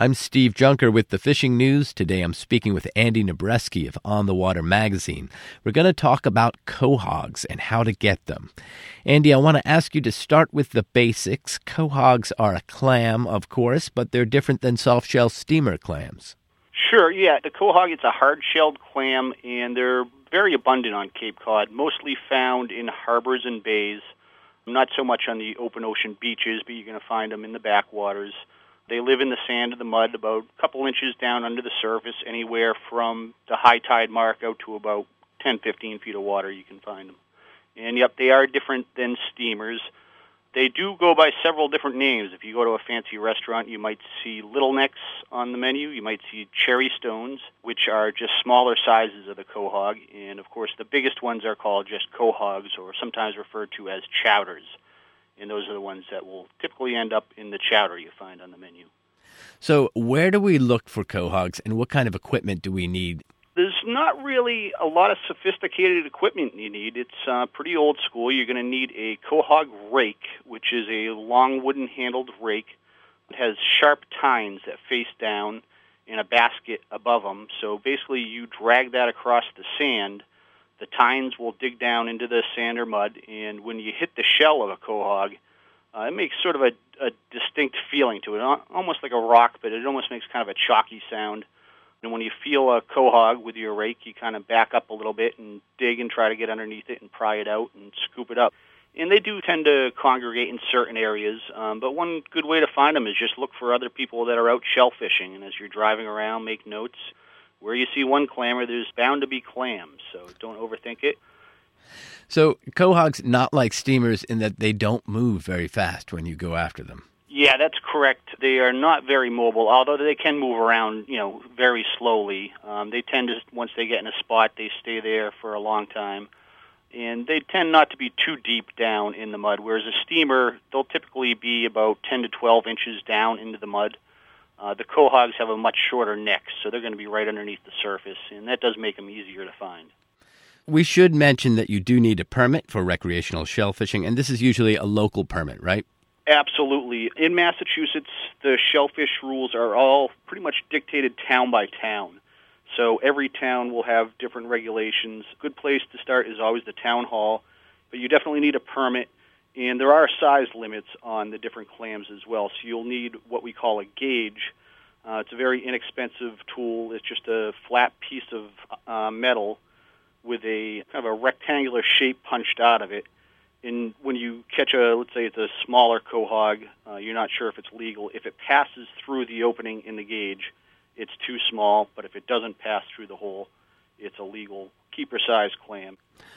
I'm Steve Junker with the Fishing News. Today I'm speaking with Andy Nabreski of On the Water magazine. We're going to talk about quahogs and how to get them. Andy, I want to ask you to start with the basics. Quahogs are a clam, of course, but they're different than soft-shell steamer clams. Sure, yeah. The quahog, it's a hard-shelled clam, and they're very abundant on Cape Cod, mostly found in harbors and bays. Not so much on the open ocean beaches, but you're going to find them in the backwaters. They live in the sand or the mud about a couple inches down under the surface, anywhere from the high tide mark out to about 10, 15 feet of water you can find them. And yep, they are different than steamers. They do go by several different names. If you go to a fancy restaurant, you might see little necks on the menu. You might see cherry stones, which are just smaller sizes of the quahog. And of course, the biggest ones are called just quahogs, or sometimes referred to as chowders. And those are the ones that will typically end up in the chowder you find on the menu. So where do we look for quahogs, and what kind of equipment do we need? There's not really a lot of sophisticated equipment you need. It's pretty old school. You're going to need a quahog rake, which is a long wooden-handled rake. It has sharp tines that face down in a basket above them. So basically you drag that across the sand. The tines will dig down into the sand or mud, and when you hit the shell of a quahog, it makes sort of a distinct feeling to it, almost like a rock, but it almost makes kind of a chalky sound. And when you feel a quahog with your rake, you kind of back up a little bit and dig and try to get underneath it and pry it out and scoop it up. And they do tend to congregate in certain areas, but one good way to find them is just look for other people that are out shellfishing, and as you're driving around, make notes. Where you see one clammer, there's bound to be clams, so don't overthink it. So quahogs not like steamers in that they don't move very fast when you go after them. Yeah, that's correct. They are not very mobile, although they can move around, very slowly. They tend to, once they get in a spot, they stay there for a long time. And they tend not to be too deep down in the mud, whereas a steamer, they'll typically be about 10 to 12 inches down into the mud. The quahogs have a much shorter neck, so they're going to be right underneath the surface, and that does make them easier to find. We should mention that you do need a permit for recreational shellfishing, and this is usually a local permit, right? Absolutely. In Massachusetts, the shellfish rules are all pretty much dictated town by town. So every town will have different regulations. A good place to start is always the town hall, but you definitely need a permit. And there are size limits on the different clams as well. So you'll need what we call a gauge. It's a very inexpensive tool. It's just a flat piece of metal with a kind of a rectangular shape punched out of it. And when you catch let's say it's a smaller quahog, you're not sure if it's legal. If it passes through the opening in the gauge, it's too small. But if it doesn't pass through the hole, it's a legal keeper-sized clam.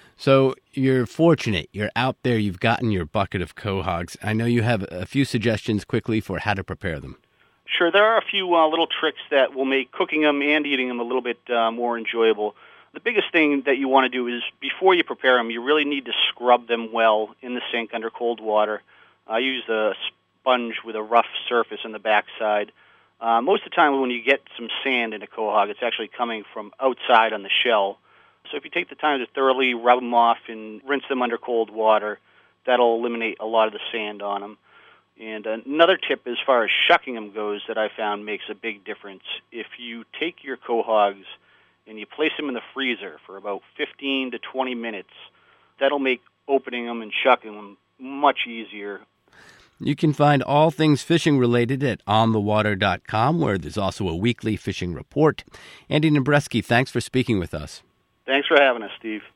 So you're fortunate. You're out there. You've gotten your bucket of quahogs. I know you have a few suggestions quickly for how to prepare them. Sure. There are a few little tricks that will make cooking them and eating them a little bit more enjoyable. The biggest thing that you want to do is before you prepare them, you really need to scrub them well in the sink under cold water. I use a sponge with a rough surface on the backside. Most of the time when you get some sand in a quahog, it's actually coming from outside on the shell. So if you take the time to thoroughly rub them off and rinse them under cold water, that'll eliminate a lot of the sand on them. And another tip as far as shucking them goes that I found makes a big difference. If you take your quahogs and you place them in the freezer for about 15 to 20 minutes, that'll make opening them and shucking them much easier. You can find all things fishing related at onthewater.com, where there's also a weekly fishing report. Andy Nabreski, thanks for speaking with us. Thanks for having us, Steve.